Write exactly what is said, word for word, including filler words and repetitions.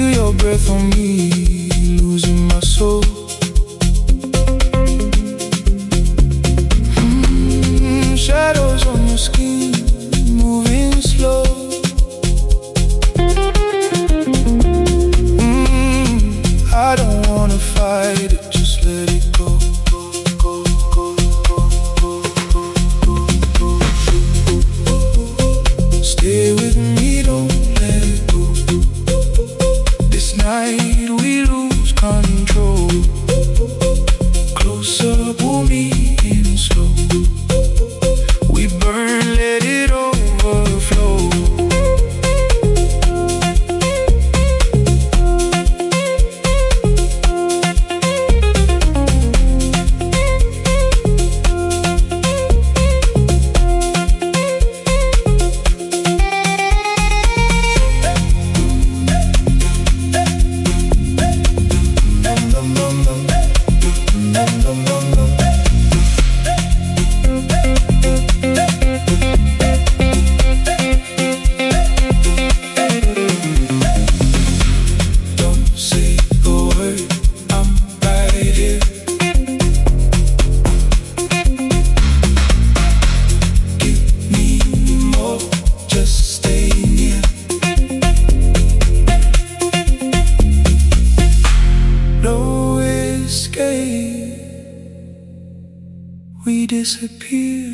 Feel your breath on me, losing my soul. mm, Shadows on your skin, moving slow. mm, I don't wanna fight it, just let it go. Stay with me, don't let it go. This night we lose control. Closer, pull me in slow. We burn, let it overflow. We disappear.